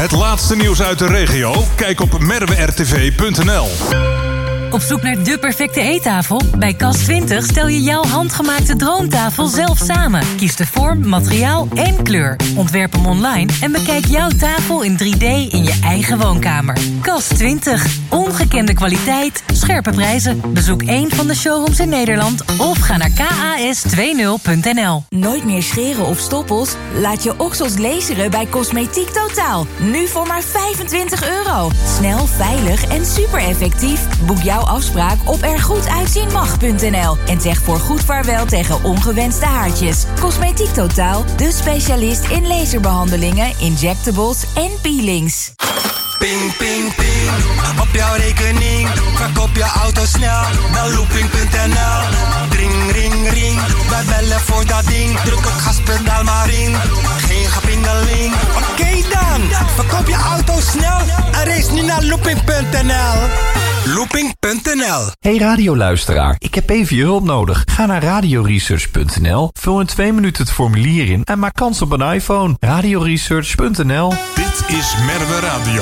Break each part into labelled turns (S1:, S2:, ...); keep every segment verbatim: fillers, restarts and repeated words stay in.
S1: Het laatste nieuws uit de regio? Kijk op merwe r t v punt n l.
S2: Op zoek naar de perfecte eettafel? Bij Kas twintig stel je jouw handgemaakte droomtafel zelf samen. Kies de vorm, materiaal en kleur. Ontwerp hem online en bekijk jouw tafel in drie D in je eigen woonkamer. Kas twintig. Ongekende kwaliteit, scherpe prijzen. Bezoek één van de showrooms in Nederland of ga naar kas twintig punt n l.
S3: Nooit meer scheren of stoppels? Laat je oksels laseren bij Cosmetiek Totaal. Nu voor maar vijfentwintig euro. Snel, veilig en super effectief. Boek jouw afspraak op ergoeduitzienmag punt n l en zeg voor goed vaarwel tegen ongewenste haartjes. Cosmetiek Totaal, de specialist in laserbehandelingen, injectables en peelings.
S4: Ping, ping, ping, op jouw rekening. Verkoop je auto snel, bel looping punt n l. Ring, ring, ring, wij bellen voor dat ding. Druk het gaspedaal maar in, geen gepingeling. Oké okay dan, verkoop je auto snel en race nu naar looping punt n l. looping punt n l.
S5: Hey radioluisteraar, ik heb even je hulp nodig. Ga naar radioresearch punt n l, vul in twee minuten het formulier in en maak kans op een iPhone. radioresearch punt n l.
S1: Dit is Merwe Radio.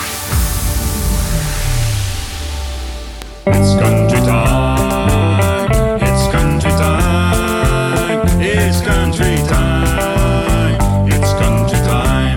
S6: It's country time, it's country time, it's country time, it's country time.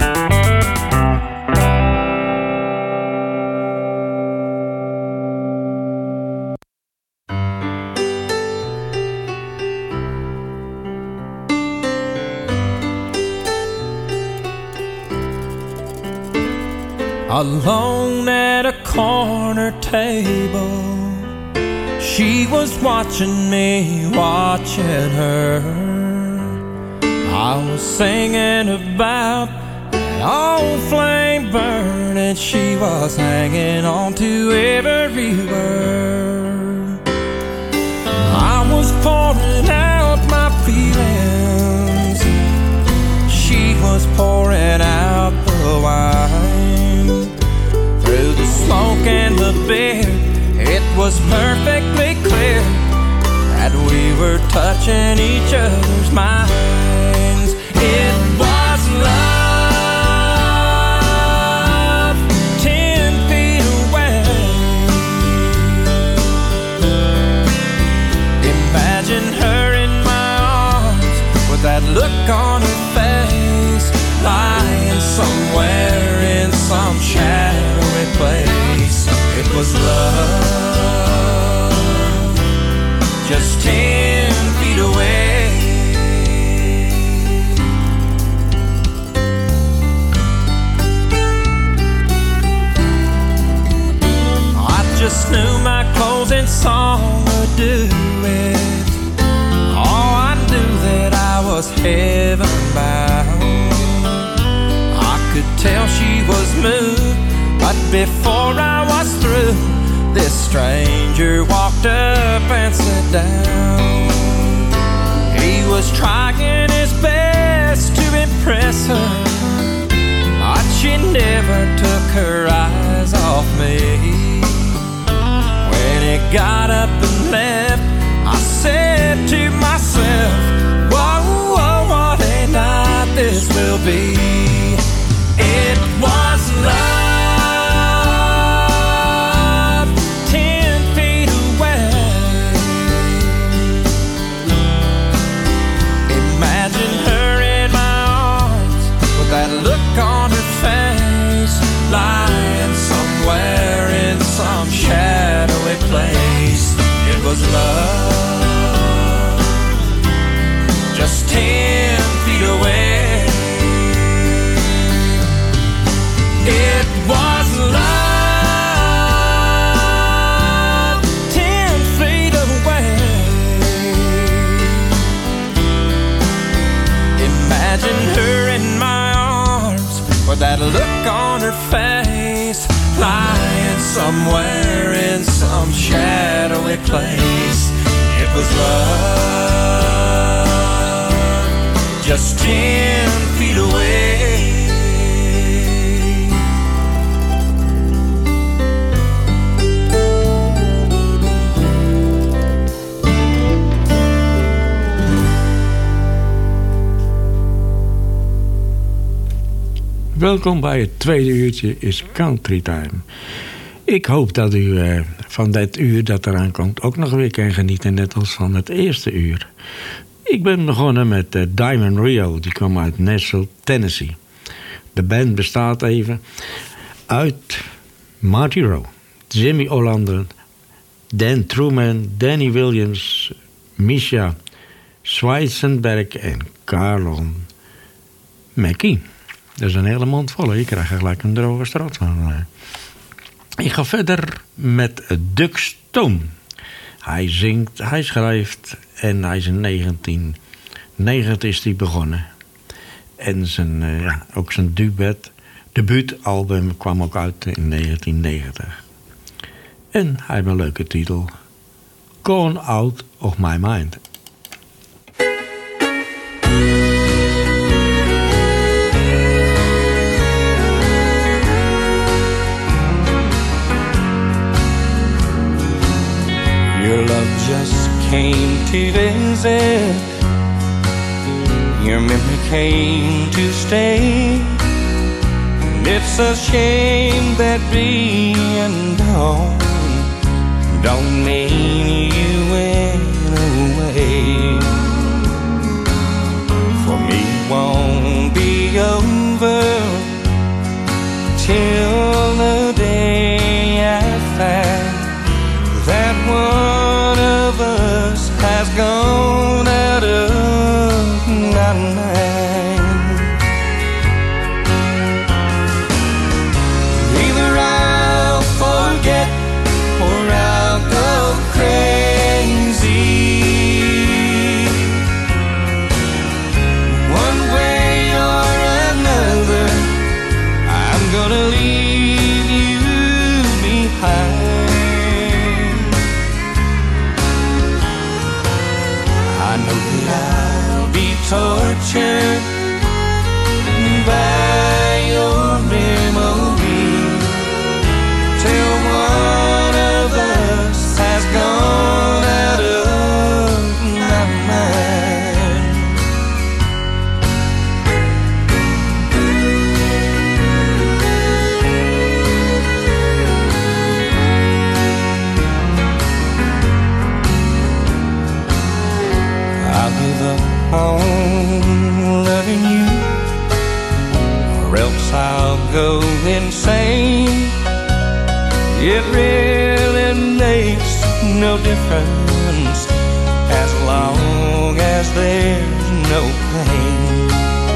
S7: Alone at a corner table, she was watching me, watching her. I was singing about an old flame burning. She was hanging on to every word. I was pouring out my feelings, she was pouring out the wine. Through the smoke and the beer, it was perfectly clear that we were touching each other's minds. It was love, ten feet away. Imagine her in my arms with that look on her face, lying somewhere in some shadowy place. It was love, just ten feet away. I just knew my closing song would do it. Oh, I knew that I was heaven bound. I could tell she was moved, but before I was through, this stranger walked up and sat down. He was trying his best to impress her, but she never took her eyes off me. When he got up and left, I said to myself, whoa, whoa, what a night this will be. It was love. On her face, lying somewhere in some shadowy place. It was love, just ten feet away. It was love, ten feet away. Imagine her in my with that look on her face, lying somewhere in some shadowy place. It was love, just ten feet away.
S8: Welkom bij het tweede uurtje is Country Time. Ik hoop dat u uh, van dit uur dat eraan komt ook nog weer kan genieten, net als van het eerste uur. Ik ben begonnen met uh, Diamond Rio, die kwam uit Nashville, Tennessee. De band bestaat even uit Marty Rowe, Jimmy Olander, Dan Truman, Danny Williams, Misha Schweitzenberg en Carlon Mackie. Dat is een hele mond vol. Je krijgt er gelijk een droge strot van. Ik ga verder met Duck Stone. Hij zingt, hij schrijft en hij is in negentien negentig is hij begonnen. En zijn, uh, ja, ook zijn debuut, debuutalbum kwam ook uit in negentien negentig. En hij heeft een leuke titel. Gone Out of My Mind.
S7: Your love just came to visit. Your memory came to stay. And it's a shame that being gone don't mean you went away. For me it won't be over till the day I find that one of us has gone out of my mind. Either I'll forget or I'll go crazy. One way or another, I'm gonna leave you behind. I know that I'll be tortured by your memory till one of us has gone out of my mind. I'll give up on loving you, or else I'll go insane. It really makes no difference as long as there's no pain.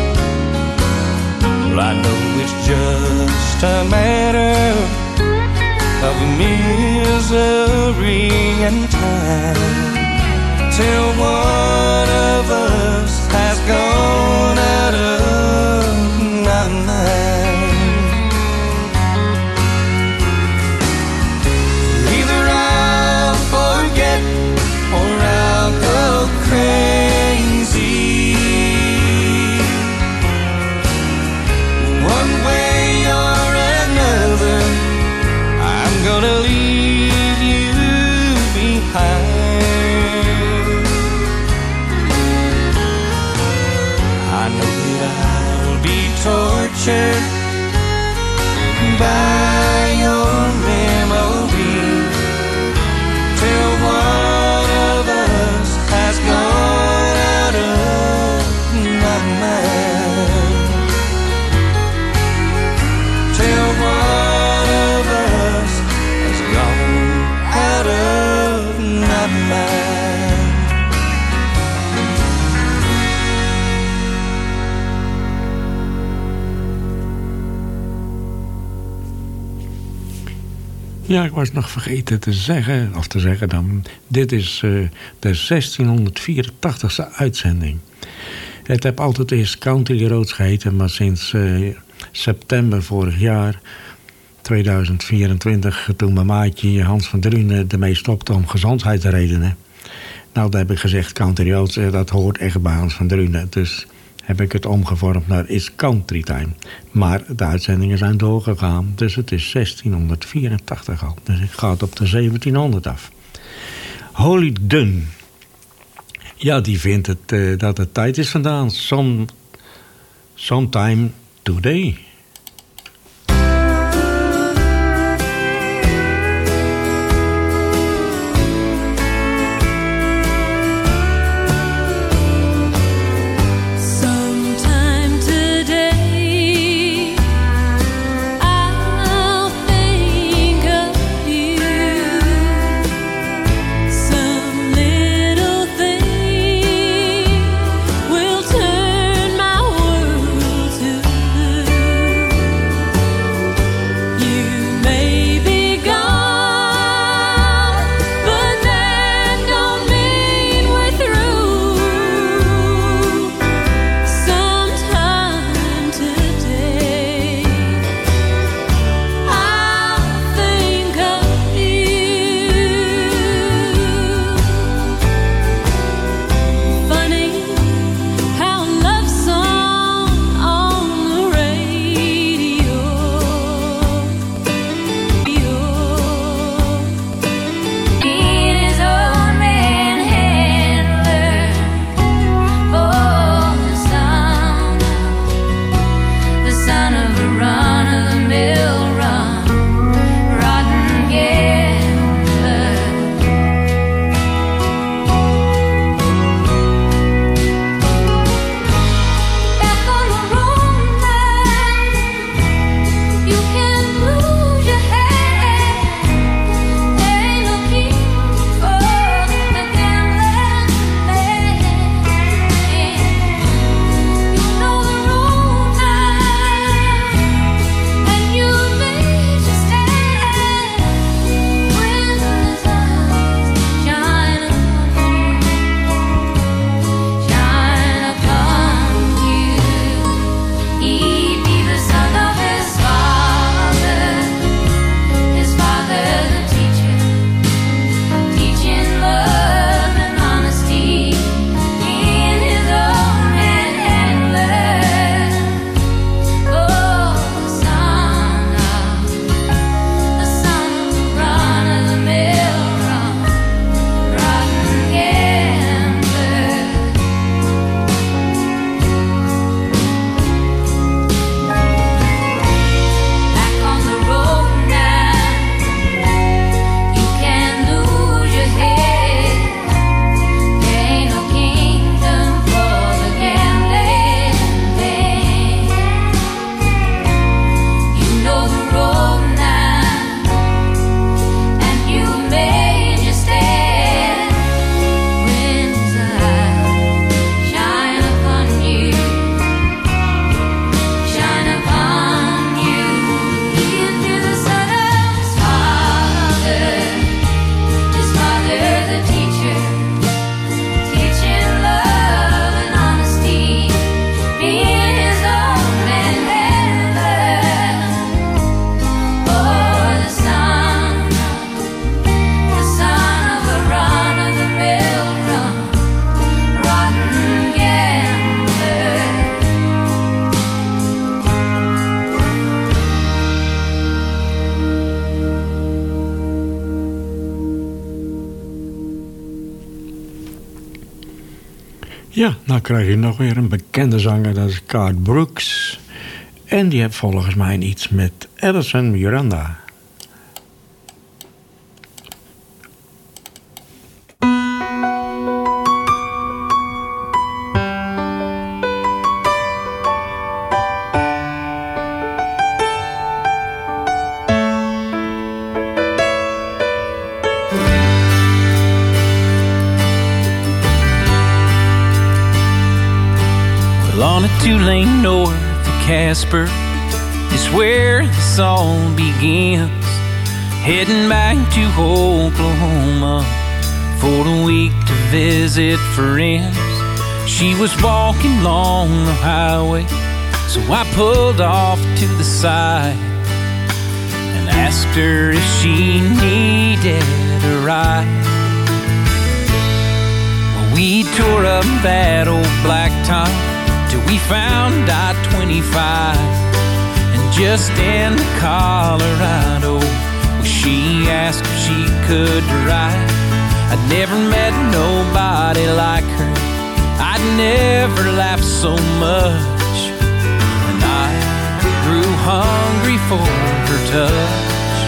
S7: Well, I know it's just a matter of misery and time till one of us has gone out of my mind. Either I'll forget or I'll go crazy. One way or another, I'm gonna leave you behind. I know that I'll be tortured by your memory till one of us has gone out of my mind. Till one of us has gone out of my mind.
S8: Ja, ik was nog vergeten te zeggen, of te zeggen dan, dit is uh, de zestienhonderdvierentachtigste uitzending. Het heb altijd eerst Country Roads geheten, maar sinds uh, september vorig jaar, tweeduizend vierentwintig, toen mijn maatje Hans van Drunen ermee stopte om gezondheidsredenen. Nou, daar heb ik gezegd, Country Roads, uh, dat hoort echt bij Hans van Drunen. Dus heb ik het omgevormd naar It's Country Time. Maar de uitzendingen zijn doorgegaan, dus het is zestienhonderdvierentachtig al. Dus ik ga het op de zeventienhonderd af. Holly Dunn. Ja, die vindt het, uh, dat het tijd is vandaan. Some, sometime today. Ja, nou krijg je nog weer een bekende zanger, dat is Garth Brooks. En die heeft volgens mij iets met Edison Miranda.
S7: On a two-lane north of Casper is where this all begins. Heading back to Oklahoma for the week to visit friends. She was walking along the highway, so I pulled off to the side and asked her if she needed a ride. Well, we tore up that old blacktop till we found I twenty-five, and just in Colorado, well, she asked if she could drive. I'd never met nobody like her, I'd never laughed so much, and I grew hungry for her touch.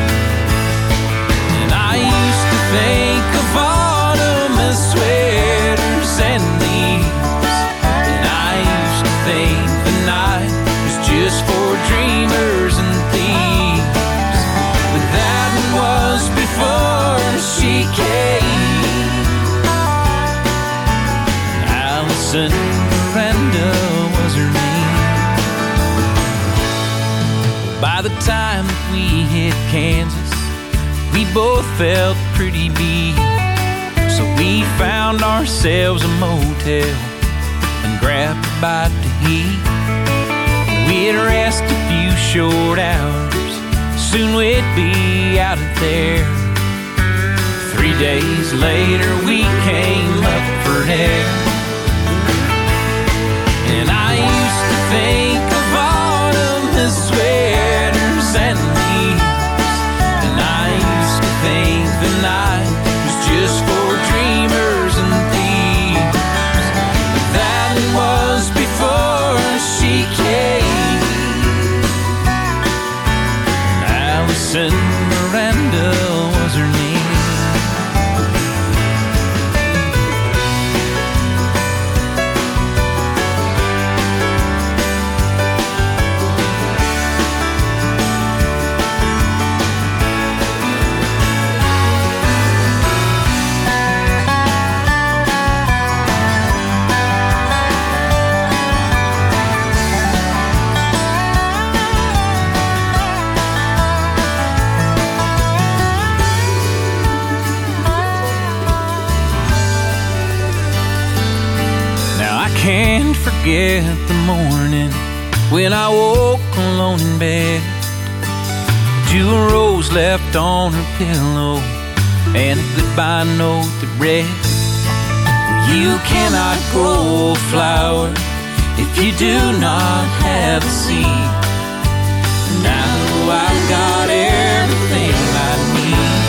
S7: And I used to think of autumn as sweaters and leaves, and I used to think the night was just for dreamers and thieves, but that was before she came. Allison Miranda was her name. By the time that we hit Kansas, we both felt pretty beat, so we found ourselves a motel and grabbed a bite to eat. We'd rest a few short hours, soon we'd be out of there. Three days later we came up for air. And I used to think of autumn as sweaters and leaves, and I used to think the night was just for dreamers and thieves, but that was before she came. Allison Miranda was her name. Can't forget the morning when I woke alone in bed to a rose left on her pillow and a goodbye note that read, you cannot grow a flower if you do not have a seed. Now I've got everything I need.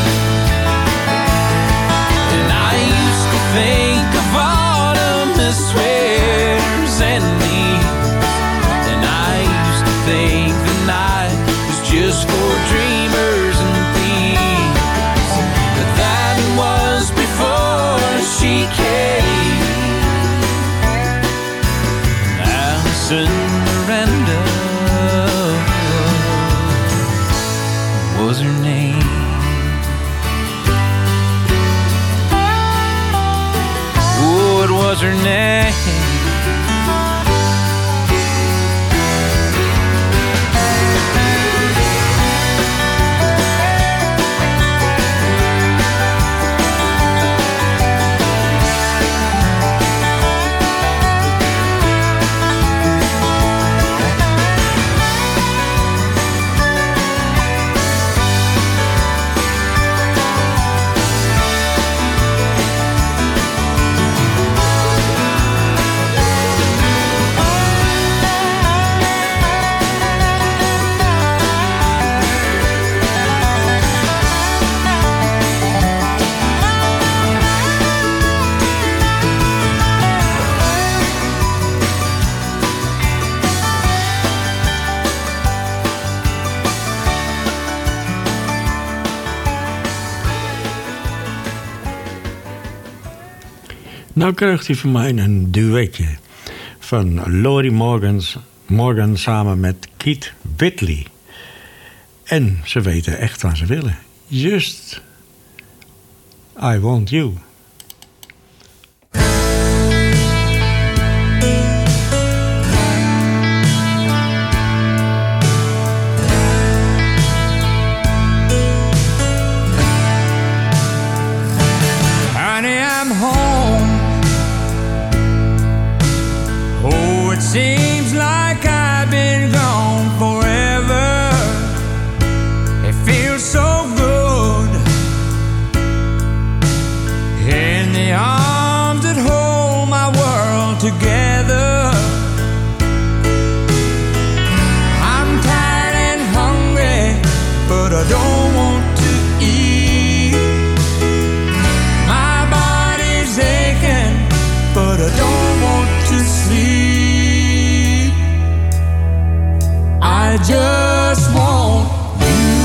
S7: And I used to think of autumn as sweaters and leaves, and I used to think the night was just for dreamers and thieves, but that was before she came. Allison Miranda
S8: Nou krijgt u van mij een duetje van Lori Morgans, Morgan samen met Keith Whitley. En ze weten echt wat ze willen. Just I Want You.
S7: Seems like I've been gone forever. It feels so good in the arms that hold my world together. I'm tired and hungry, but I don't want to eat. My body's aching, but I don't want to sleep. I just want you.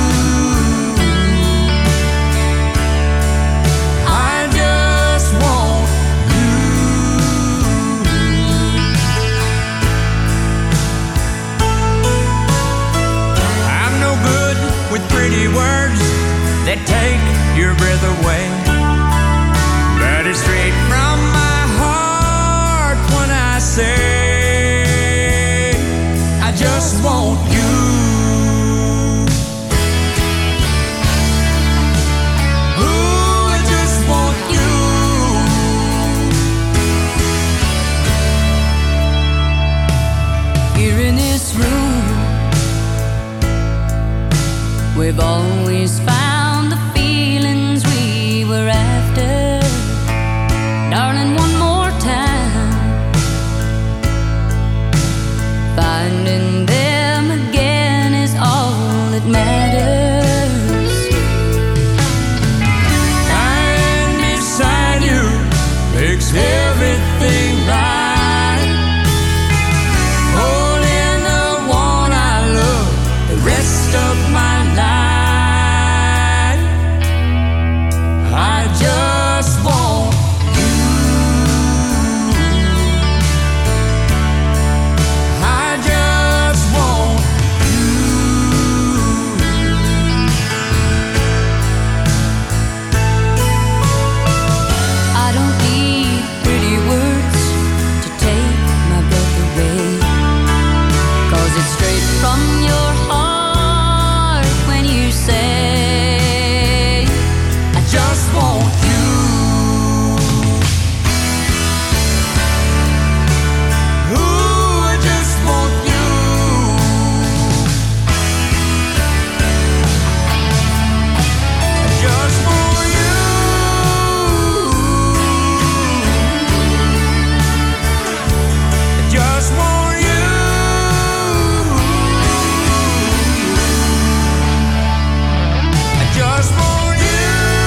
S7: I just want you. I'm no good with pretty words that take your breath away, but it's straight from my heart when I say I just want you. Ooh, I just want you.
S9: Here in this room, we've always found the feelings we were after. Darling, one more time, finding them again is all that matters.
S7: Lying beside you makes everything right. Holding the one I love the rest of my life. I just want you. I just want you.
S9: I don't need pretty words to take my breath away, 'cause it's straight from your heart when you say
S7: I just want you. Ooh, I just want you. I just want you. I just want you. I just want you.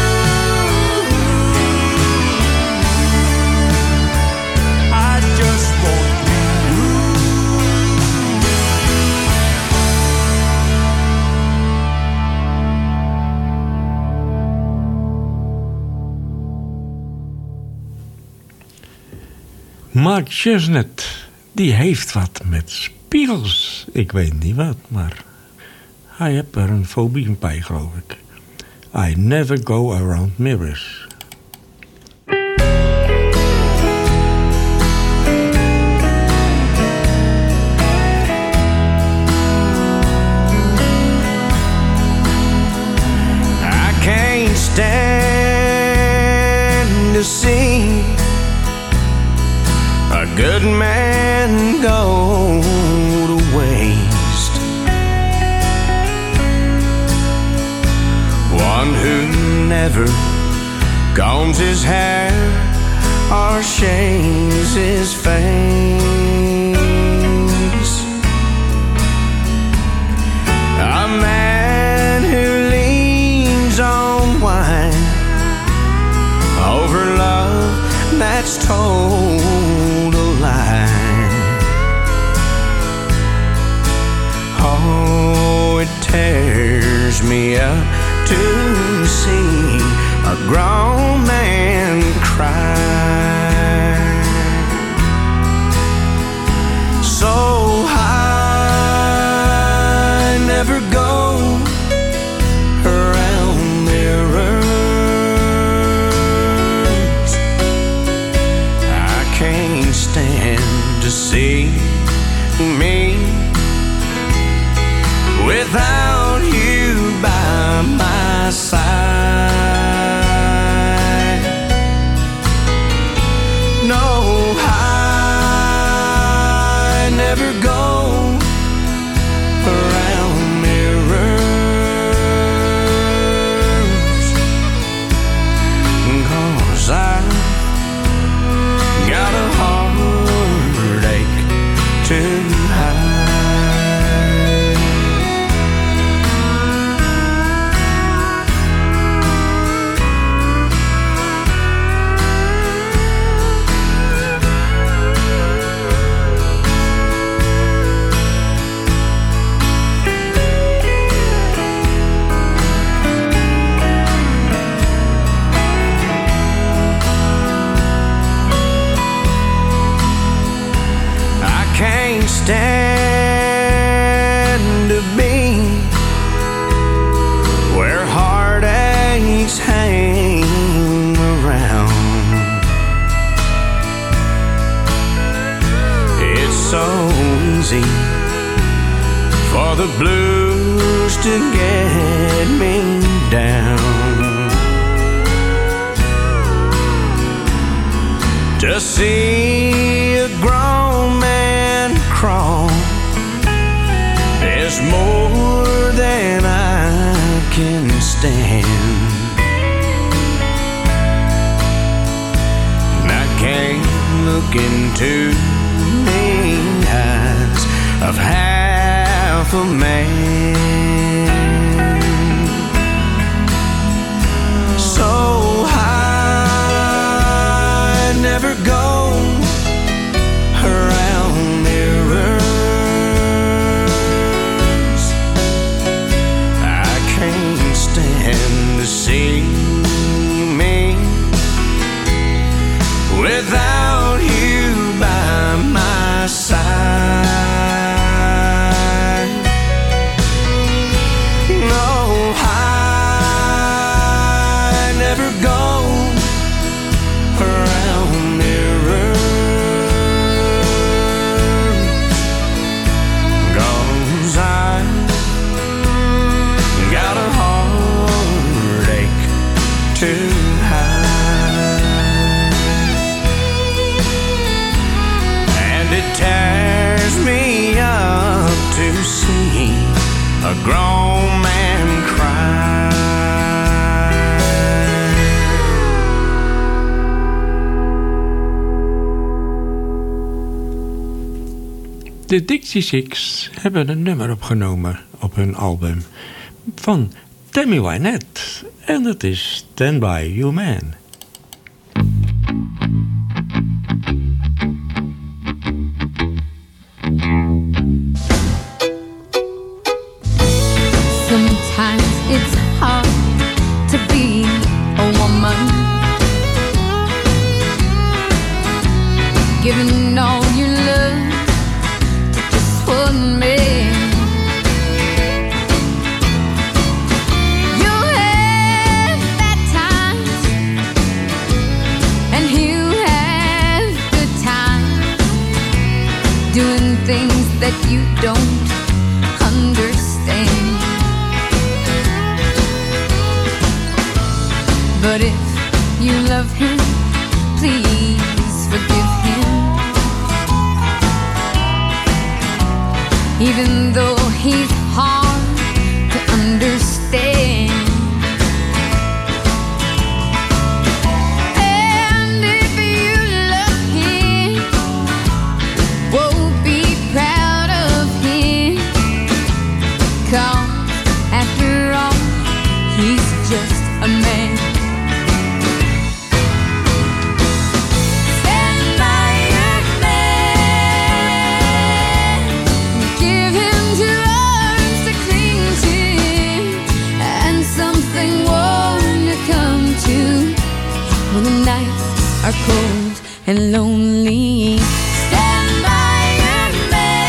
S7: I just want you.
S8: Mark Chesnutt, die heeft wat met spiegels. Ik weet niet wat, maar hij heeft er een fobie bij, geloof ik. I never go around mirrors.
S7: I can't stand to see a good man go to waste. One who never combs his hair or shaves his face. A man who leans on wine over love that's told a lie. Oh, it tears me up to see a grown man cry. So high, never go around mirrors. I can't stand to see me without you by my side. No, I never go around mirrors, 'cause I got a heartache to hide. Stand to be where heartaches hang around. It's so easy for the blues to get me down. To see a grown man crawl is more than I can stand. And I can't look into the eyes of half a man. So high, never go around mirrors. I can't stand to see me without you by my side. No, I never go around mirrors, 'cause I got a heartache to hide. And it tears me up to see a grown man cry.
S8: De Dixie Chicks hebben een nummer opgenomen op hun album van Tammy Wynette. En dat is Stand By You Man.
S9: Sometimes it's hard to be a woman, giving all your love to just one man. You'll have bad times and he'll have good times, doing things that you don't understand. But if you love him, please forgive him. Even though he's hard to understand. And if you love him, whoa, be proud of him. 'Cause after all, he's just a man. When the nights are cold and lonely, stand by your man.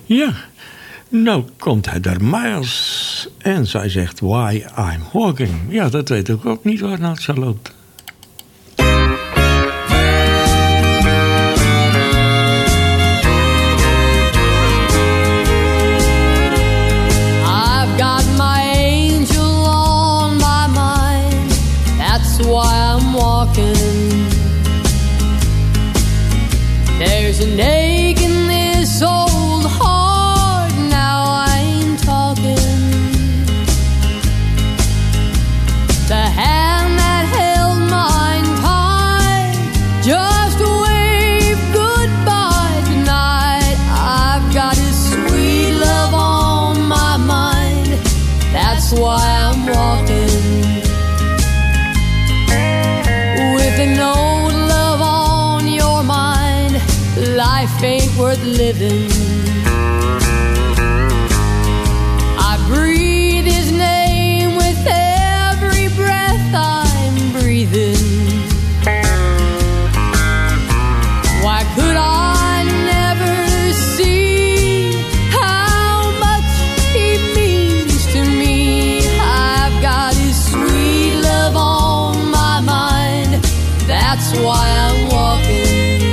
S8: Ja, nou komt hij er Miles. En zij zegt, why I'm walking. Ja, dat weet ik ook niet waar het zo loopt.
S10: I've got my angel on my mind. That's why I'm walking. There's an ache in this old heart. Now I ain't talking. The hand that held mine tight just waved goodbye tonight. I've got his sweet love on my mind. That's why I'm walking. With an old love on your mind, life ain't worth living. I breathe his name with every breath I'm breathing. Why could I never see how much he means to me? I've got his sweet love on my mind. That's why I'm walking.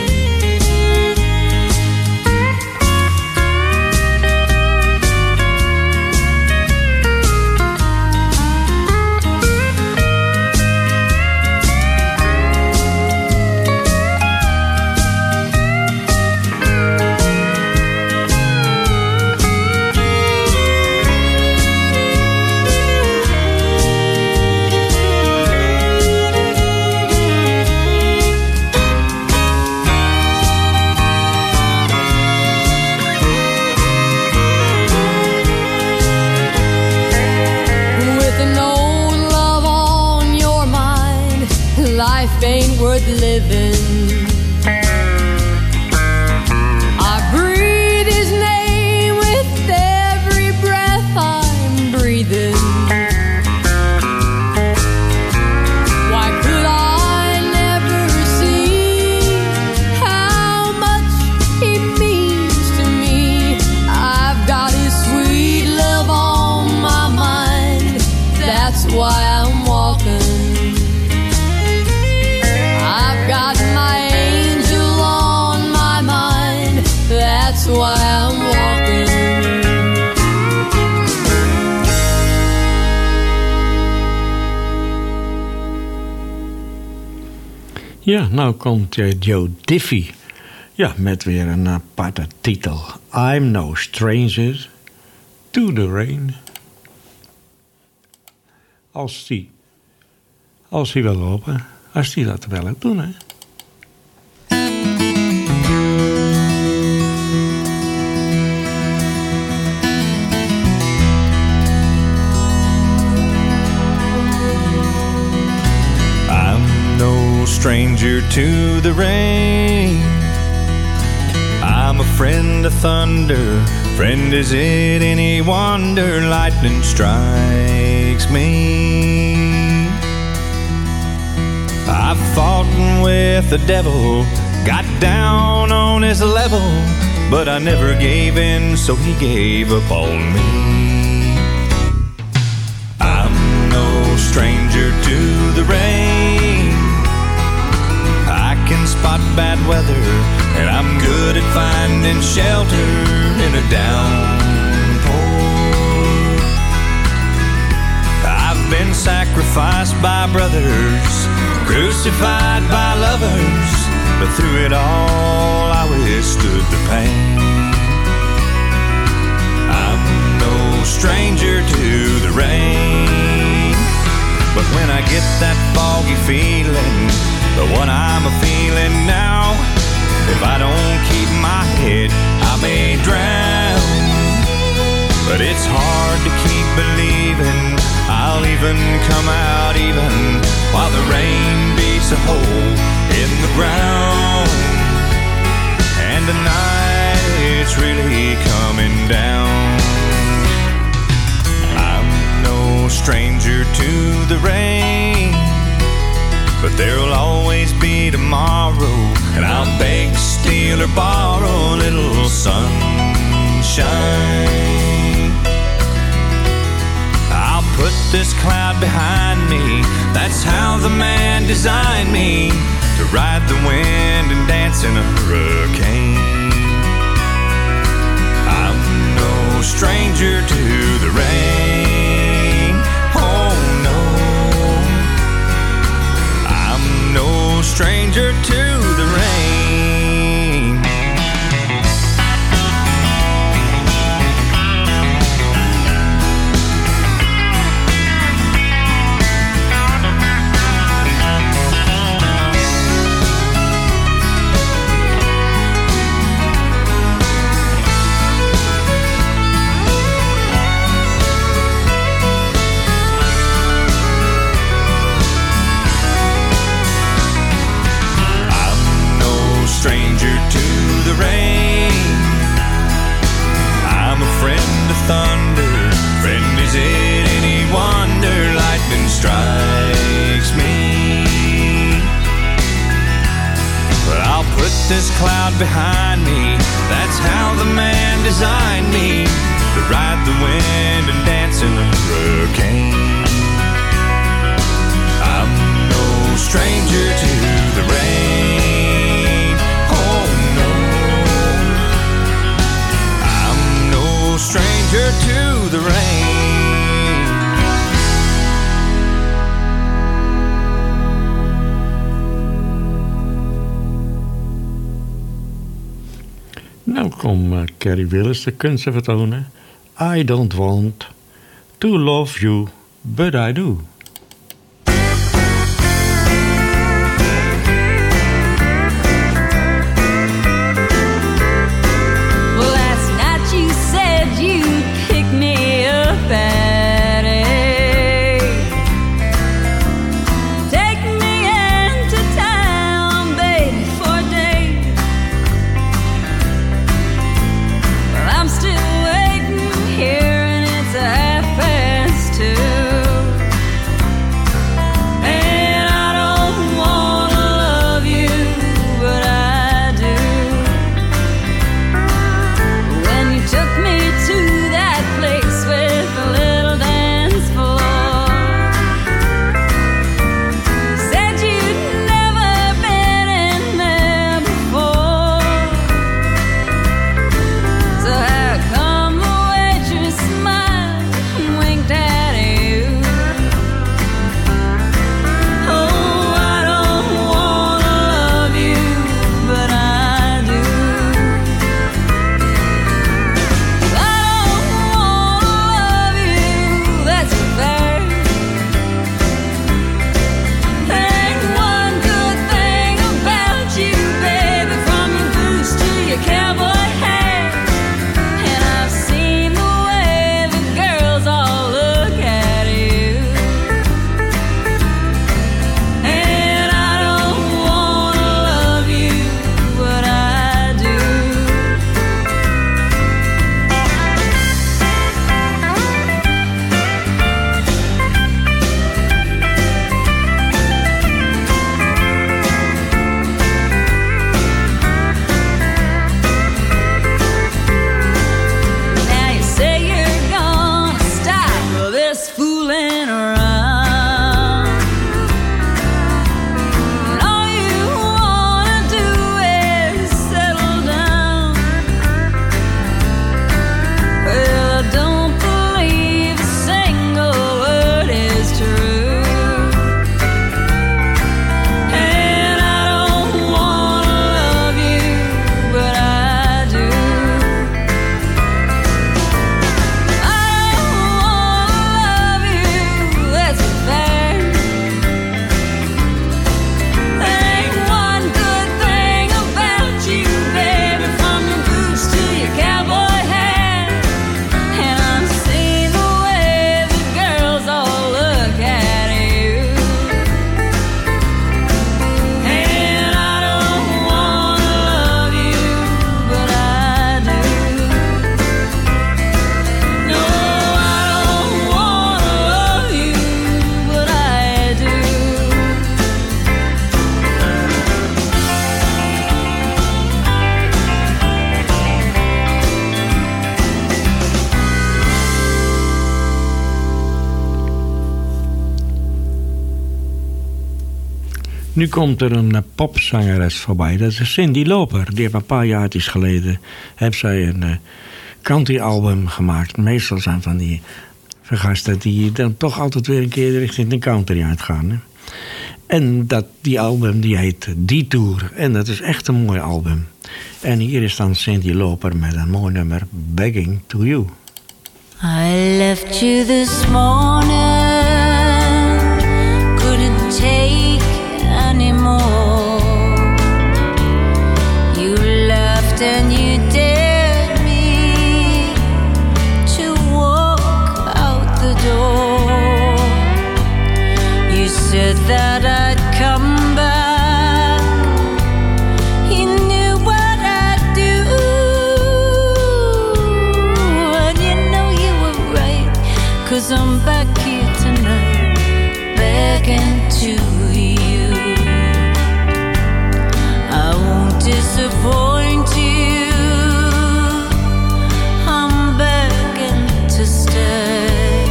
S10: Ain't worth living. I breathe his name with every breath I'm breathing. Why could I never see how much he means to me? I've got his sweet love on my mind. That's why I'm walking. Got my angel on my mind. That's why I'm walking.
S8: Ja, nou komt uh, Joe Diffie. Ja, met weer een aparte titel. I'm no stranger to the rain. Als die, als die wil lopen. Als die dat wel doen, hè.
S11: I'm no stranger to the rain. I'm a friend of thunder. Friend, is it any wonder lightning strikes me? I've fought with the devil, got down on his level, but I never gave in, so he gave up on me. I'm no stranger to the rain. I can spot bad weather, and I'm good at finding shelter in a downpour. I've been sacrificed by brothers, crucified by lovers, but through it all I withstood the pain. I'm no stranger to the rain, but when I get that foggy feeling, the one I'm a-feeling now, if I don't keep my head, I may drown. But it's hard to keep believing I'll even come out even while the rain beats a hole in the ground. And tonight it's really coming down. I'm no stranger to the rain, but there'll always be tomorrow, and I'll beg, steal, or borrow a little sunshine. shine. I'll put this cloud behind me. That's how the man designed me, to ride the wind and dance in a hurricane. I'm no stranger to the rain. Oh no, I'm no stranger to the rain. Stranger to the rain. I'm a friend of thunder. Friend, is it any wonder lightning strikes me? But I'll put this cloud behind me. That's how the man designed me, to ride the wind and dance in a hurricane. I'm no stranger to the rain. Stranger to the rain.
S8: Nou kom uh, Carrie Willis de kunsten vertonen. I don't want to love you, but I do. Nu komt er een uh, popzangeres voorbij. Dat is Cyndi Lauper. Die heeft een paar jaartjes geleden heeft zij een uh, country-album gemaakt. Meestal zijn van die vergasten die dan toch altijd weer een keer richting de country uitgaan. Hè? En dat, die album die heet Detour. En dat is echt een mooi album. En hier is dan Cyndi Lauper met een mooi nummer, Begging to You.
S12: I left you this morning, couldn't take anymore. You left and you dared me to walk out the door. You said that I'd come back, you knew what I'd do, and you know you were right, 'cause I'm back here tonight, begging to you. I won't disappoint you, I'm begging to stay.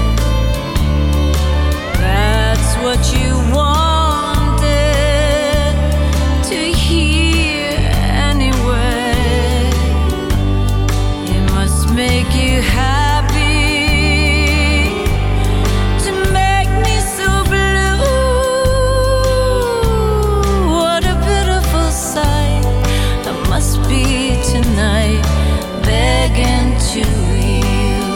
S12: That's what you wanted to hear anyway. It must make you happy to make me so blue. What a pitiful sight I must be tonight, begging to you.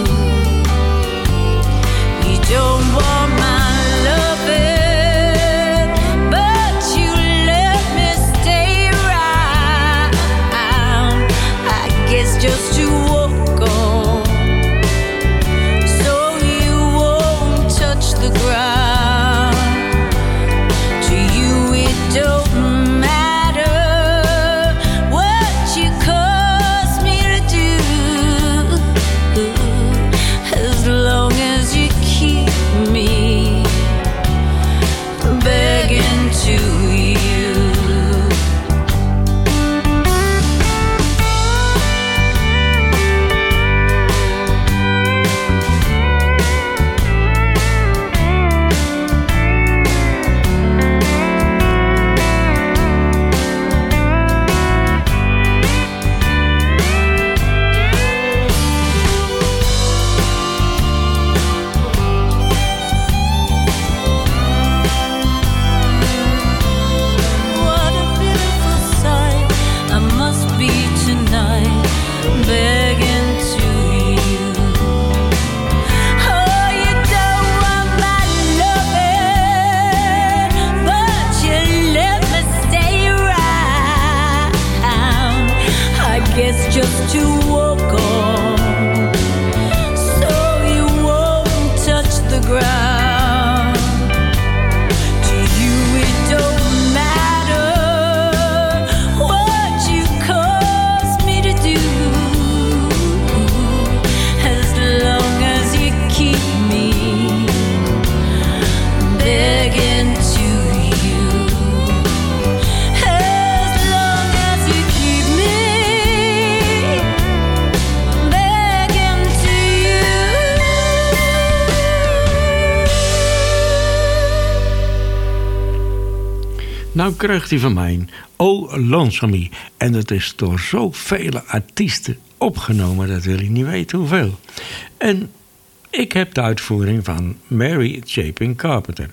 S12: You don't want my loving, but you let me stay around. I guess just to walk on, so you won't touch the ground. To you it don't matter what you cause me to do, as long as you keep me begging to you. What a pitiful sight I must be tonight, begging to you. Oh, you don't want my loving, but you let me stay around. I guess just to walk on, so you won't touch the ground. To you it don't matter what you cause me to do, as long as you keep me begging to you. As long as you keep me begging to you.
S8: Nou krijgt hij van mij Oh Lonesome. En dat is door zoveel artiesten opgenomen, dat wil ik niet weten hoeveel. En ik heb de uitvoering van Mary Chapin Carpenter.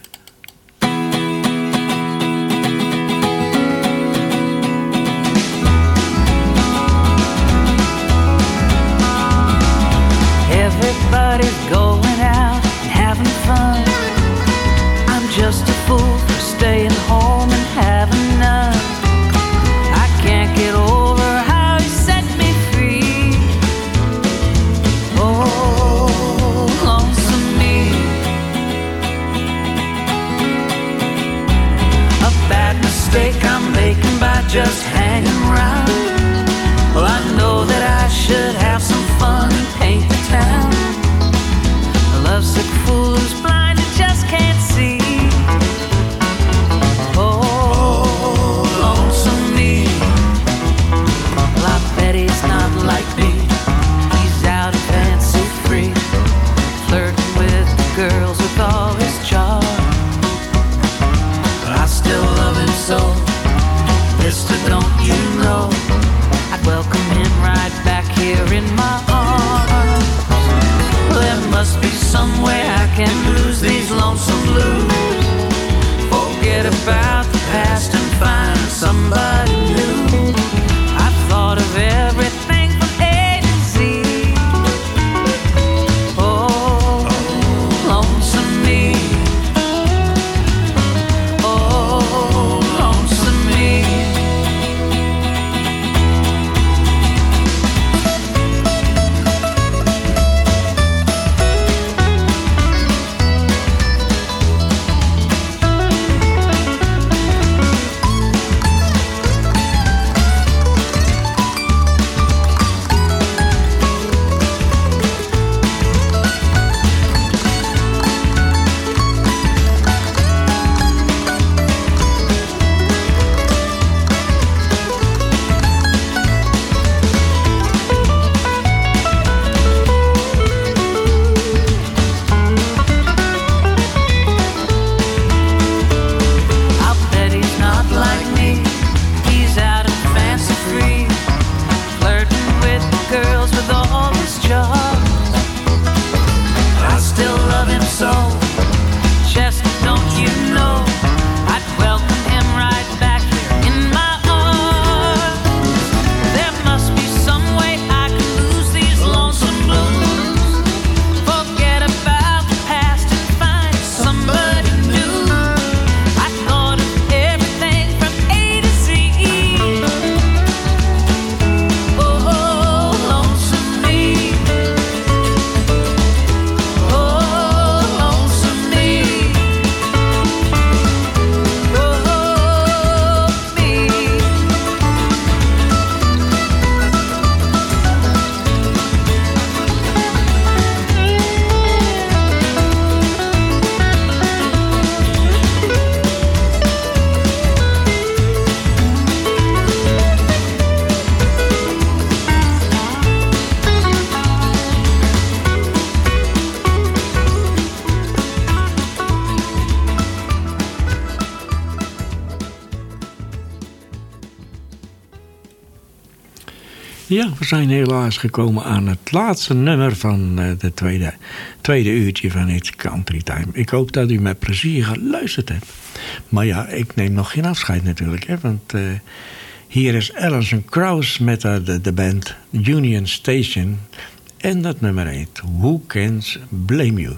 S13: Everybody's going out and having fun. I'm just a fool for staying home and having none. I can't get over how you set me free. Oh, lonesome me. A bad mistake I'm making by just hanging around. Well, I know that I should have some fun and paint the town. A lovesick fool who's blind and just can't see. Oh, lonesome me. Well, I bet he's not like me. He's out and fancy free, flirting with the girls with all his charm. But I still love him so can't lose these lonesome blues. Forget about the past and find somebody new. I've thought of everything from A to Z. Oh, lonesome me. Oh, lonesome me.
S8: Ja, we zijn helaas gekomen aan het laatste nummer van uh, de tweede, tweede uurtje van It's Country Time. Ik hoop dat u met plezier geluisterd hebt. Maar ja, ik neem nog geen afscheid natuurlijk. Hè, want uh, hier is Alison Krauss met uh, de, de band Union Station. En dat nummer heet Who Can Blame You?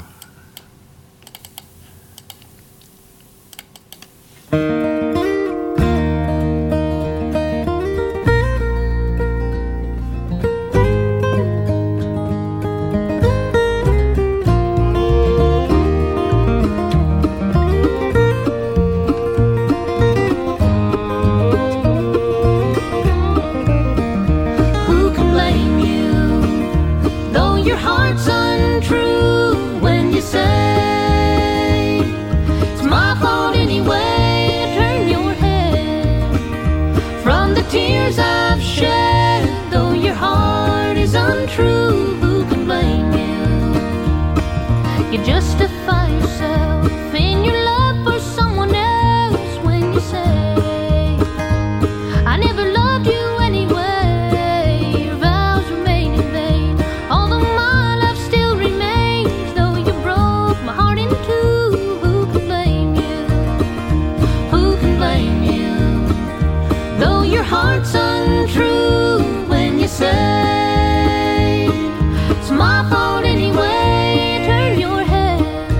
S10: It's my fault anyway. Turn your head.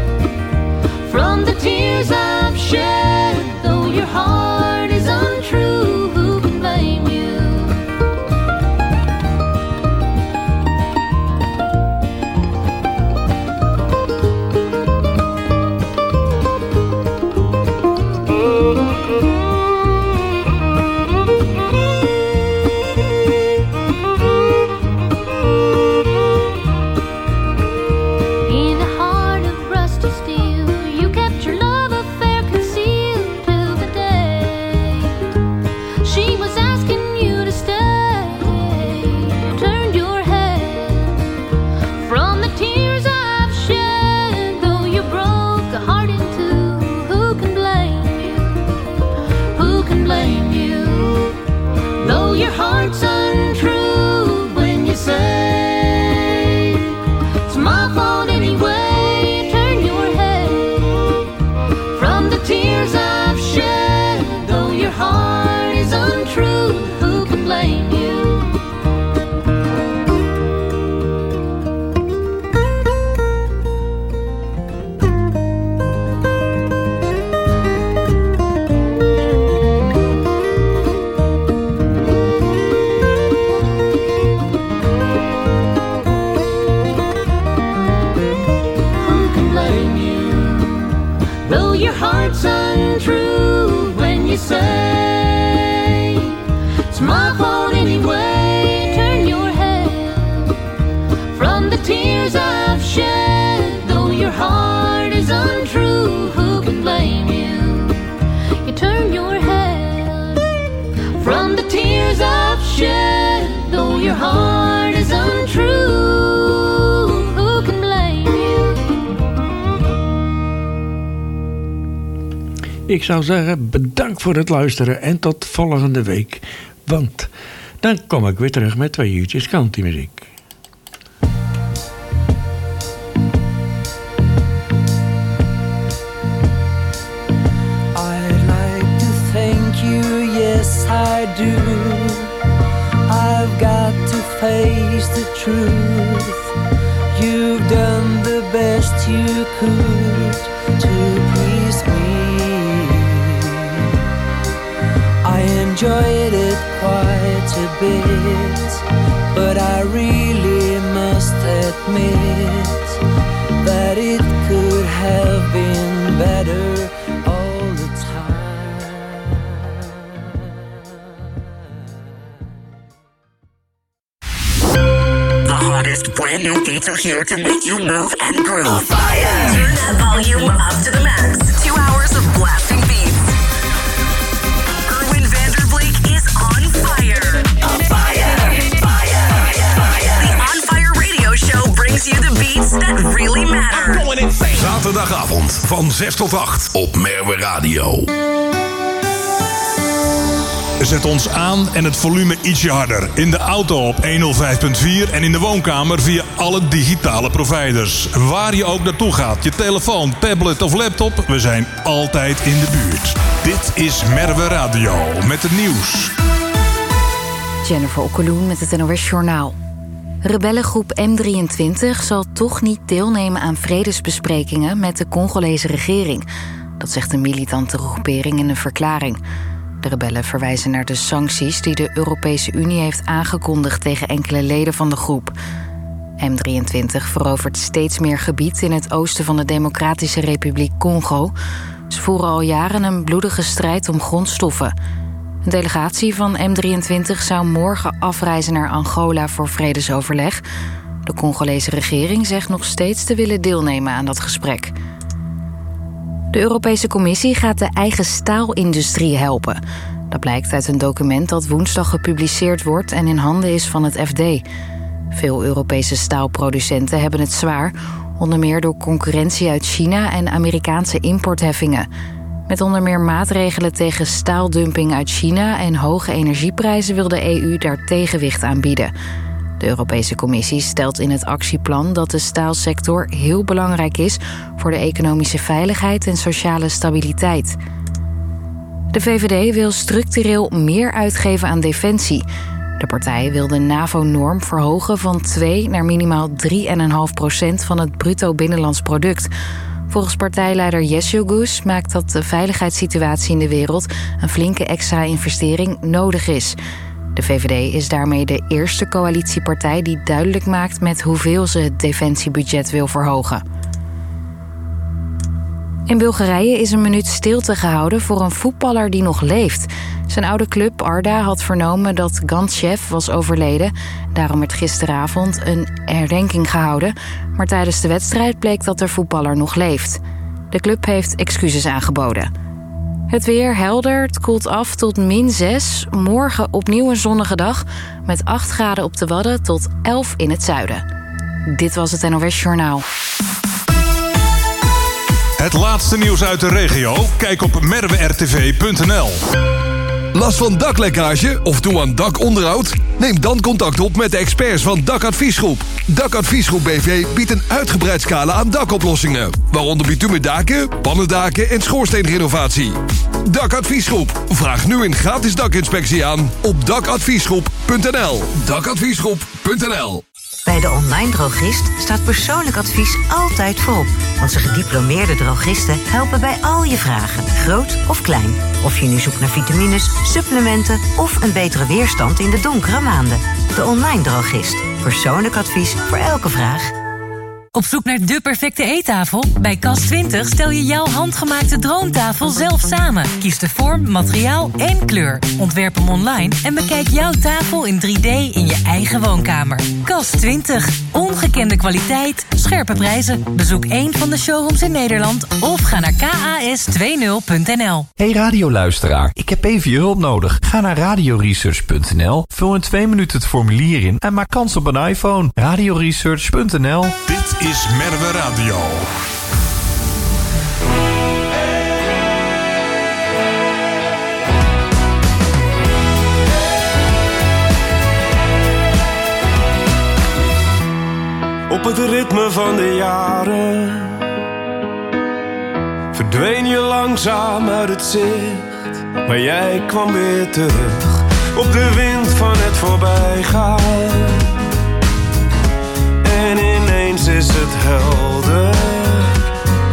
S12: say it's my fault anyway. Turn your head from the tears I've shed. Though your heart is untrue, who can blame you? You turn your head from the tears I've shed. Though your heart is untrue, who can blame you?
S8: Ik zou zeggen, bedankt voor het luisteren en tot volgende week. Want dan kom ik weer terug met twee uurtjes countrymuziek.
S14: I'd like to thank you, yes I do. I've got to face the truth. You've done the best you could to please me. I enjoyed it quite a bit, but I really must admit that it could have been better all the time.
S15: The hottest brand new beats are here to make you move and groove.
S16: On fire! Turn that volume up to the max. Two hours of blasting beats. Erwin Vanderbleek is on fire. On fire! Fire! Fire! The On Fire Radio Show brings you the beats that really matter.
S1: I'm going insane. Zaterdagavond van zes tot acht op Merwe Radio. Zet ons aan en het volume ietsje harder. In de auto op honderdvijf punt vier en in de woonkamer via alle digitale providers. Waar je ook naartoe gaat, je telefoon, tablet of laptop, we zijn altijd in de buurt. Dit is Merwe Radio met het nieuws.
S17: Jennifer Okkeloen met het N O S Journaal. Rebellengroep M drieëntwintig zal toch niet deelnemen aan vredesbesprekingen met de Congolese regering. Dat zegt een militante groepering in een verklaring. De rebellen verwijzen naar de sancties die de Europese Unie heeft aangekondigd tegen enkele leden van de groep. M drieëntwintig verovert steeds meer gebied in het oosten van de Democratische Republiek Congo. Ze voeren al jaren een bloedige strijd om grondstoffen. Een delegatie van M drieëntwintig zou morgen afreizen naar Angola voor vredesoverleg. De Congolese regering zegt nog steeds te willen deelnemen aan dat gesprek. De Europese Commissie gaat de eigen staalindustrie helpen. Dat blijkt uit een document dat woensdag gepubliceerd wordt en in handen is van het F D. Veel Europese staalproducenten hebben het zwaar, onder meer door concurrentie uit China en Amerikaanse importheffingen. Met onder meer maatregelen tegen staaldumping uit China en hoge energieprijzen wil de E U daar tegenwicht aan bieden. De Europese Commissie stelt in het actieplan dat de staalsector heel belangrijk is voor de economische veiligheid en sociale stabiliteit. De V V D wil structureel meer uitgeven aan defensie. De partij wil de NAVO-norm verhogen van twee naar minimaal drie komma vijf procent van het bruto binnenlands product. Volgens partijleider Jesjogus maakt dat de veiligheidssituatie in de wereld een flinke extra investering nodig is. De V V D is daarmee de eerste coalitiepartij die duidelijk maakt met hoeveel ze het defensiebudget wil verhogen. In Bulgarije is een minuut stilte gehouden voor een voetballer die nog leeft. Zijn oude club Arda had vernomen dat Gantsev was overleden. Daarom werd gisteravond een herdenking gehouden. Maar tijdens de wedstrijd bleek dat de voetballer nog leeft. De club heeft excuses aangeboden. Het weer helder, het koelt af tot min zes. Morgen opnieuw een zonnige dag met acht graden op de Wadden tot elf in het zuiden. Dit was het N O S Journaal.
S1: Het laatste nieuws uit de regio? Kijk op merwe r t v punt n l.
S18: Last van daklekkage of doe aan dakonderhoud? Neem dan contact op met de experts van Dakadviesgroep. Dakadviesgroep B V biedt een uitgebreid scala aan dakoplossingen, waaronder bitumen daken, pannendaken en schoorsteenrenovatie. Dakadviesgroep. Vraag nu een gratis dakinspectie aan op dakadviesgroep punt n l. Dakadviesgroep punt n l.
S19: Bij de online drogist staat persoonlijk advies altijd voorop. Onze gediplomeerde drogisten helpen bij al je vragen, groot of klein. Of je nu zoekt naar vitamines, supplementen of een betere weerstand in de donkere maanden. De online drogist. Persoonlijk advies voor elke vraag.
S2: Op zoek naar de perfecte eettafel? Bij Kas twintig stel je jouw handgemaakte droomtafel zelf samen. Kies de vorm, materiaal en kleur. Ontwerp hem online en bekijk jouw tafel in drie D in je eigen woonkamer. Kas twintig. Ongekende kwaliteit, scherpe prijzen. Bezoek één van de showrooms in Nederland of ga naar k a s twintig punt n l.
S5: Hey radioluisteraar, ik heb even je hulp nodig. Ga naar radioresearch punt n l, vul in twee minuten het formulier in en maak kans op een iPhone. radioresearch punt n l.
S1: Dit is Merwe Radio.
S20: Op het ritme van de jaren verdween je langzaam uit het zicht, maar jij kwam weer terug op de wind van het voorbijgaan. En ineens is het hel